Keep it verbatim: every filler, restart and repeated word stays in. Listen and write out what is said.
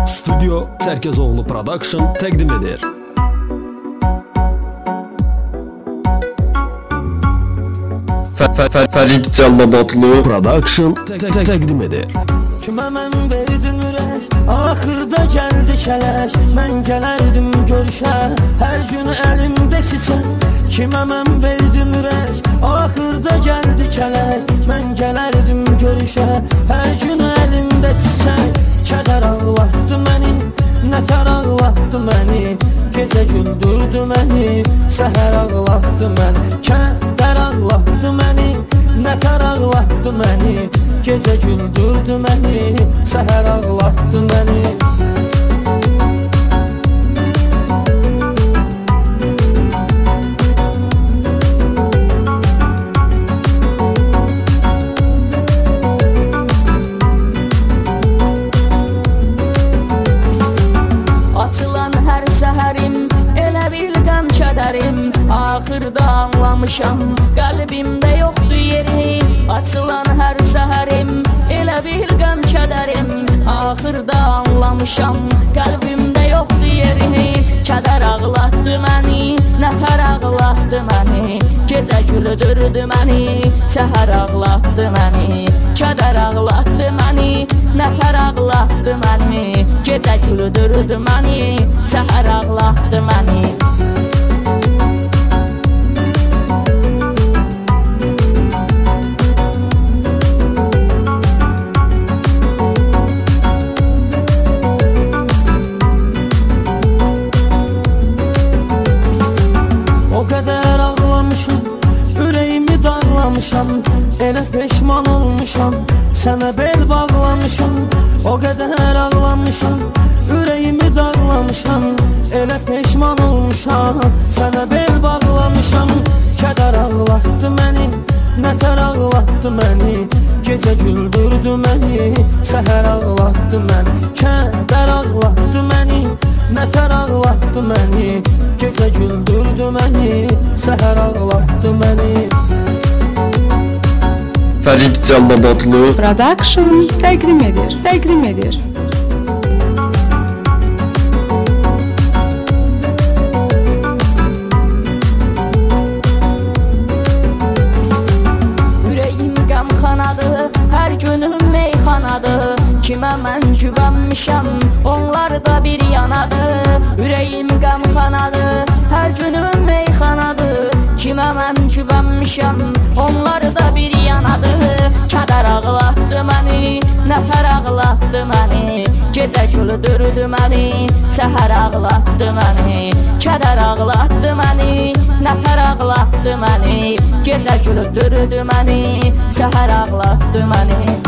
Studio Sərkəzoğlu Production təqdim edir. Fərid Cəllabadlı Production təqdim edir. Kimə mən verdim ürək, axırda gəldi kələş. Mən gələrdim görüşə, hər gün əlimdə çiçək. Kimə mən verdim ürək, axırda gəldi kələş. Mən gələrdim görüşə, hər gün əlimdə çiçək. Kədər ağlatdı məni, nətər ağlatdı məni. Gecə güldürdü məni, səhər ağlatdı məni. Kədər ağlatdı məni, nətər ağlatdı məni. Gecə güldürdü məni, səhər ağlatdı məni. Açılan hər səhərim, elə bil qəm kədərim. Axırda anlamışam, qəlbimdə yoxdur yeri. Açılan hər səhərim, elə bil qəm kədərim. Axırda anlamışam, qəlbimdə yoxdur yeri. Kədər ağlatdı məni, nətər ağlatdı məni. Gecə güldürdü məni, səhər ağlatdı məni. Kədər ağlatdı məni, nətər ağlatdı məni. Gecə güldürdü məni, səhər ağlatdı məni. Elə peşman olmuşam, sənə bel bağlamışam. O qədər ağlamışam, ürəyimi dağlamışam. Elə peşman olmuşam, sənə bel bağlamışam. Kədər ağlatdı məni, nətər ağlatdı məni. Gecə güldürdü məni, səhər ağlatdı məni. Kədər ağlatdı məni, nətər ağlatdı məni. Gecə güldürdü məni, səhər ağlatdı məni. Fərid Cəllabadlı Production təqdim edir, təqdim edir. Ürəyim qəmxanadır, hər günüm meyxanadır. Kimə mən güvənmişəm, onlar da bir yanadır. Ürəyim qəmxanadır, hər günüm meyxanadır. Kimə mən güvənmişəm, onlar da bir yanadır. Kədər ağlatdı məni, nətər ağlatdı məni. Gecə güldürdü məni, səhər ağlatdı məni. Kədər ağlatdı məni, nətər ağlatdı məni. Gecə güldürdü məni, səhər ağlatdı məni.